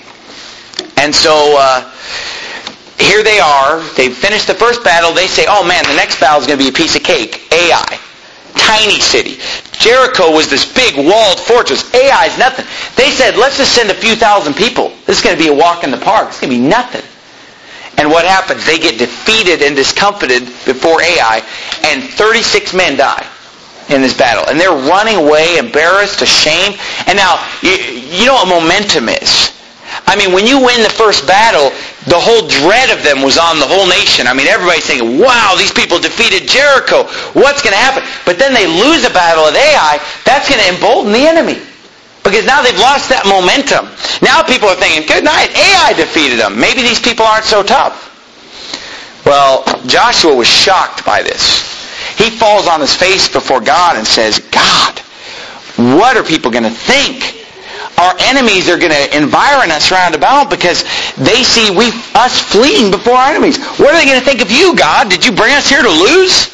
And so... Uh, Here they are. They've finished the first battle. They say, oh man, the next battle is going to be a piece of cake. Ai. Tiny city. Jericho was this big walled fortress. Ai is nothing. They said, let's just send a few thousand people. This is going to be a walk in the park. It's going to be nothing. And what happens? They get defeated and discomfited before Ai, and thirty-six men die in this battle. And they're running away, embarrassed, ashamed. And now, you, you know what momentum is. I mean, when you win the first battle, the whole dread of them was on the whole nation. I mean, everybody's thinking, wow, these people defeated Jericho. What's going to happen? But then they lose a battle at Ai. That's going to embolden the enemy. Because now they've lost that momentum. Now people are thinking, good night, Ai defeated them. Maybe these people aren't so tough. Well, Joshua was shocked by this. He falls on his face before God and says, God, what are people going to think? Our enemies are going to environ us round about because they see we us fleeing before our enemies. What are they going to think of you, God? Did you bring us here to lose?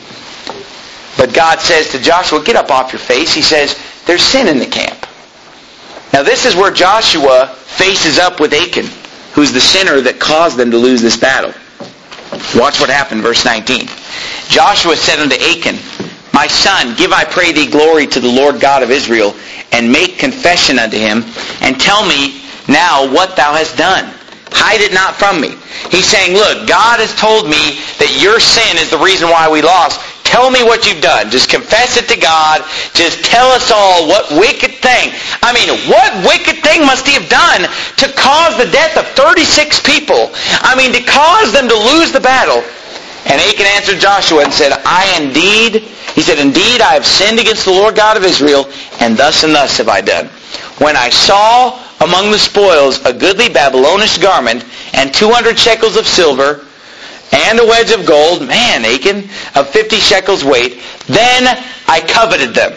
But God says to Joshua, get up off your face. He says, there's sin in the camp. Now this is where Joshua faces up with Achan, who's the sinner that caused them to lose this battle. Watch what happened, verse nineteen. Joshua said unto Achan, My son, give, I pray thee, glory to the Lord God of Israel, and make confession unto him, and tell me now what thou hast done. Hide it not from me. He's saying, look, God has told me that your sin is the reason why we lost. Tell me what you've done. Just confess it to God. Just tell us all what wicked thing. I mean, what wicked thing must he have done to cause the death of thirty-six people? I mean, to cause them to lose the battle. And Achan answered Joshua and said, I indeed, he said, indeed I have sinned against the Lord God of Israel, and thus and thus have I done. When I saw among the spoils a goodly Babylonish garment, and two hundred shekels of silver, and a wedge of gold, man, Achan, of fifty shekels weight, then I coveted them,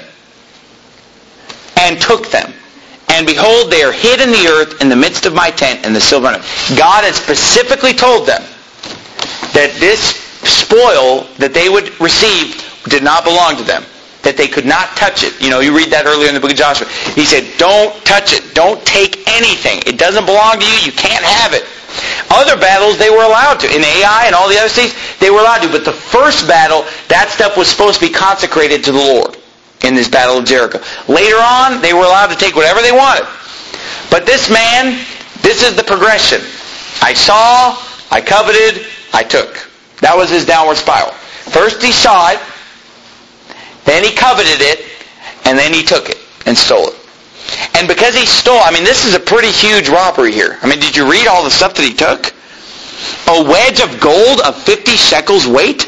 and took them. And behold, they are hid in the earth in the midst of my tent, and the silver. God had specifically told them that this spoil that they would receive did not belong to them, that they could not touch it. You know, you read that earlier in the book of Joshua. He said, don't touch it. Don't take anything. It doesn't belong to you. You can't have it. Other battles, they were allowed to. In Ai and all the other cities, they were allowed to. But the first battle, that stuff was supposed to be consecrated to the Lord in this battle of Jericho. Later on, they were allowed to take whatever they wanted. But this man, this is the progression. I saw, I coveted, I took. That was his downward spiral. First he saw it, then he coveted it, and then he took it and stole it. And because he stole, I mean, this is a pretty huge robbery here. I mean, did you read all the stuff that he took? A wedge of gold of fifty shekels weight?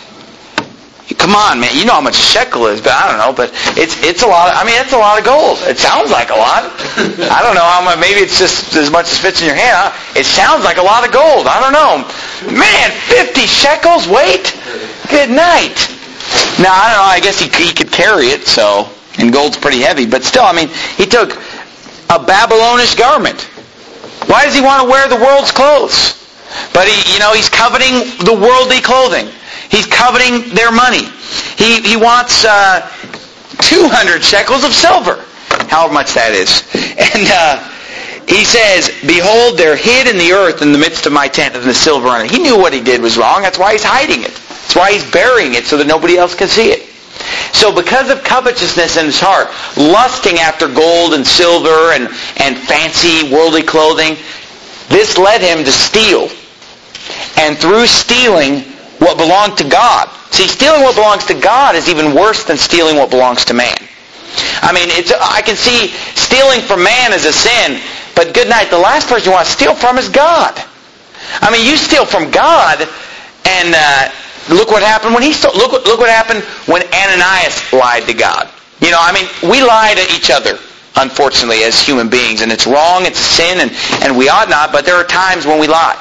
Come on, man. You know how much a shekel is, but I don't know. But it's it's a lot. Of, I mean, it's a lot of gold. It sounds like a lot. I don't know how much. Maybe it's just as much as fits in your hand. It sounds like a lot of gold. I don't know. Man, fifty shekels weight? Good night. Now, I don't know. I guess he, he could carry it, so, and gold's pretty heavy. But still, I mean, he took a Babylonish garment. Why does he want to wear the world's clothes? But he, you know, he's coveting the worldly clothing. He's coveting their money. He he wants uh, two hundred shekels of silver, however much that is. And uh, he says, behold, they're hid in the earth in the midst of my tent, and the silver on it. He knew what he did was wrong. That's why he's hiding it. That's why he's burying it so that nobody else can see it. So because of covetousness in his heart, lusting after gold and silver and, and fancy worldly clothing, this led him to steal. And through stealing what belonged to God. See, stealing what belongs to God is even worse than stealing what belongs to man. I mean, it's I can see stealing from man is a sin, but good night, the last person you want to steal from is God. I mean, you steal from God, and uh, look what happened when he stole. Look, look what happened when Ananias lied to God. You know, I mean, we lie to each other, unfortunately, as human beings, and it's wrong, it's a sin, and, and we ought not, but there are times when we lie.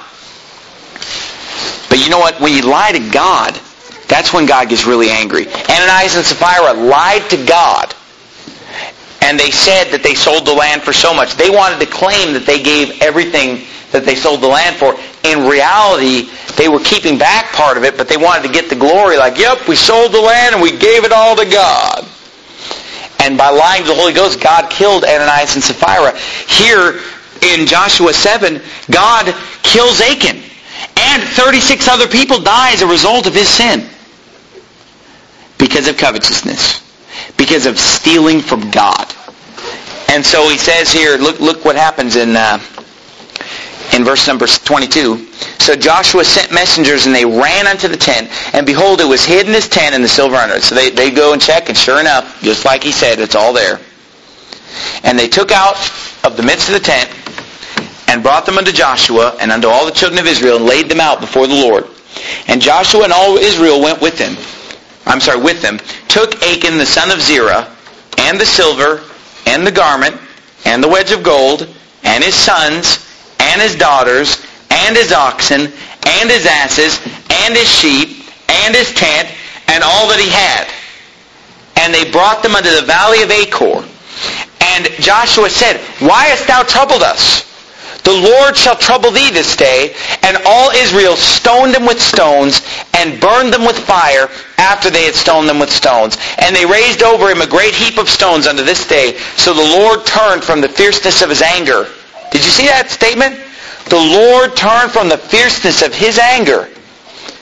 But you know what? When you lie to God, that's when God gets really angry. Ananias and Sapphira lied to God, and they said that they sold the land for so much. They wanted to claim that they gave everything that they sold the land for. In reality, they were keeping back part of it, but they wanted to get the glory. Like, yep, we sold the land and we gave it all to God. And by lying to the Holy Ghost, God killed Ananias and Sapphira. Here in Joshua seven, God kills Achan. And thirty-six other people die as a result of his sin. Because of covetousness. Because of stealing from God. And so he says here, look look what happens in uh, in verse number twenty-two. So Joshua sent messengers, and they ran unto the tent, and behold, it was hid in his tent, and the silver under it. So they, they go and check, and sure enough, just like he said, it's all there. And they took out of the midst of the tent, and brought them unto Joshua, and unto all the children of Israel, and laid them out before the Lord. And Joshua and all Israel went with them. I'm sorry, with them, took Achan the son of Zerah, and the silver, and the garment, and the wedge of gold, and his sons, and his daughters, and his oxen, and his asses, and his sheep, and his tent, and all that he had. And they brought them unto the valley of Achor. And Joshua said, why hast thou troubled us? The Lord shall trouble thee this day. And all Israel stoned them with stones, and burned them with fire, after they had stoned them with stones. And they raised over him a great heap of stones unto this day. So the Lord turned from the fierceness of his anger. Did you see that statement? The Lord turned from the fierceness of his anger.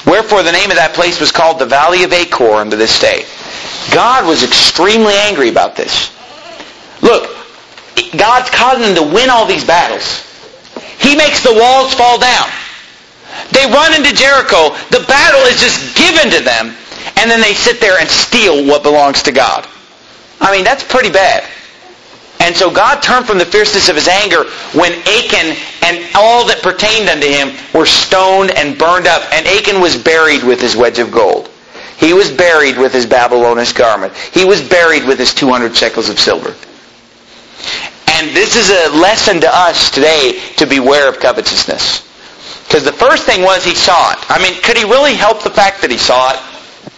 Wherefore the name of that place was called the Valley of Achor unto this day. God was extremely angry about this. Look, God's causing them to win all these battles. He makes the walls fall down. They run into Jericho. The battle is just given to them. And then they sit there and steal what belongs to God. I mean, that's pretty bad. And so God turned from the fierceness of his anger when Achan and all that pertained unto him were stoned and burned up. And Achan was buried with his wedge of gold. He was buried with his Babylonish garment. He was buried with his two hundred shekels of silver. And this is a lesson to us today to beware of covetousness. Because the first thing was he saw it. I mean, could he really help the fact that he saw it?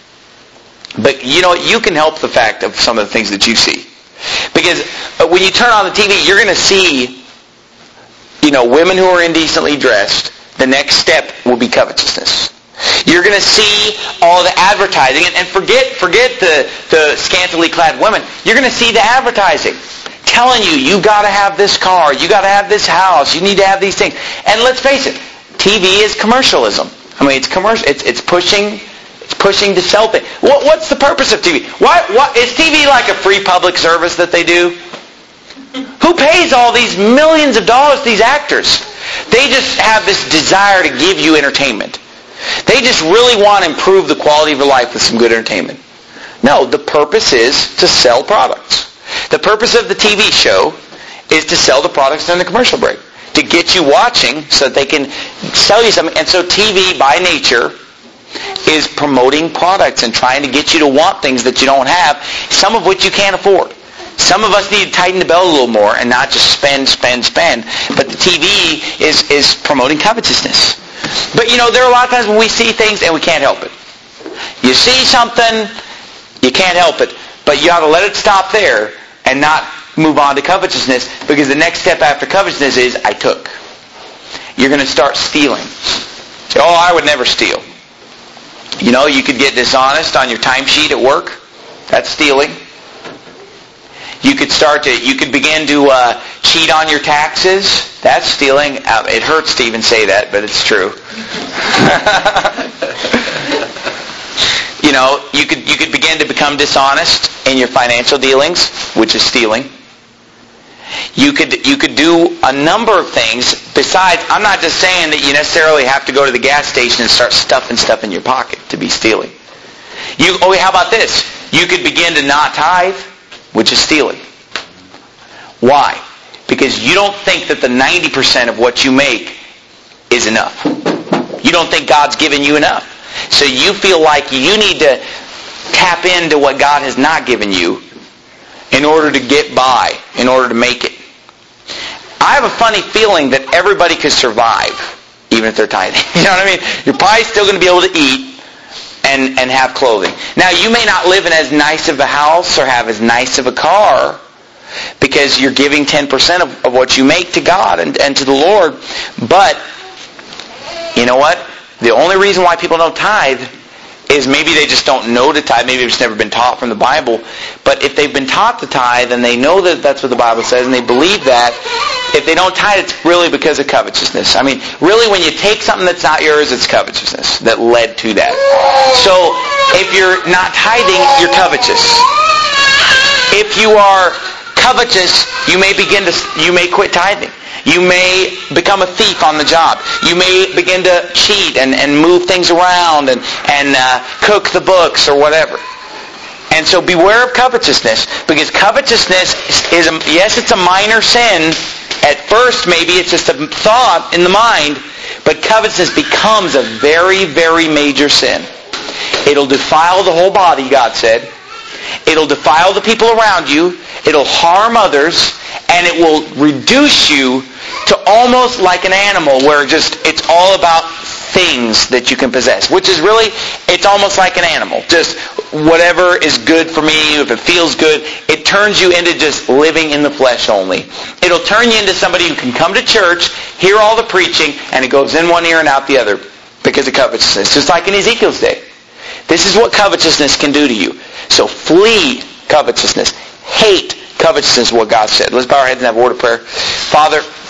But you know, you can help the fact of some of the things that you see. Because when you turn on the T V, you're going to see, you know, women who are indecently dressed. The next step will be covetousness. You're going to see all the advertising. And forget forget the, the scantily clad women. You're going to see the advertising telling you, you got to have this car, you got to have this house, you need to have these things. And let's face it, T V is commercialism. I mean, it's commercial. It's it's pushing. It's pushing to sell things. What, what's the purpose of T V? Why, why is T V like a free public service that they do? Who pays all these millions of dollars to these actors? They just have this desire to give you entertainment. They just really want to improve the quality of your life with some good entertainment. No, the purpose is to sell products. The purpose of the T V show is to sell the products during the commercial break. To get you watching so that they can sell you something. And so T V, by nature, is promoting products and trying to get you to want things that you don't have, some of which you can't afford. Some of us need to tighten the belt a little more and not just spend, spend, spend. But the T V is, is promoting covetousness. But you know, there are a lot of times when we see things and we can't help it. You see something, you can't help it. But you ought to let it stop there and not move on to covetousness, because the next step after covetousness is, I took. You're going to start stealing. Say, oh, I would never steal. You know, you could get dishonest on your timesheet at work. That's stealing. You could start to, you could begin to uh, cheat on your taxes. That's stealing. Uh, it hurts to even say that, but it's true. You know, you could you could begin to become dishonest in your financial dealings, which is stealing. You could you could do a number of things besides. I'm not just saying that you necessarily have to go to the gas station and start stuffing stuff in your pocket to be stealing. You oh, how about this? You could begin to not tithe, which is stealing. Why? Because you don't think that the ninety percent of what you make is enough. You don't think God's given you enough. So you feel like you need to tap into what God has not given you in order to get by, in order to make it. I have a funny feeling that everybody could survive, even if they're tithing. You know what I mean? You're probably still going to be able to eat and, and have clothing. Now, you may not live in as nice of a house or have as nice of a car because you're giving ten percent of, of what you make to God and, and to the Lord. But, you know what? The only reason why people don't tithe is maybe they just don't know to tithe. Maybe they've just never been taught from the Bible. But if they've been taught to tithe and they know that that's what the Bible says and they believe that, if they don't tithe, it's really because of covetousness. I mean, really when you take something that's not yours, it's covetousness that led to that. So if you're not tithing, you're covetous. If you are covetous, you may begin to, you may quit tithing. You may become a thief on the job. You may begin to cheat and, and move things around and, and uh, cook the books or whatever. And so beware of covetousness, because covetousness is, a, yes, it's a minor sin. At first, maybe it's just a thought in the mind, but covetousness becomes a very, very major sin. It'll defile the whole body, God said. It'll defile the people around you. It'll harm others. And it will reduce you to almost like an animal where just it's all about things that you can possess. Which is really, it's almost like an animal. Just whatever is good for me, if it feels good, it turns you into just living in the flesh only. It'll turn you into somebody who can come to church, hear all the preaching, and it goes in one ear and out the other because of covetousness. Just like in Ezekiel's day. This is what covetousness can do to you. So flee covetousness. Hate covetousness is what God said. Let's bow our heads and have a word of prayer. Father,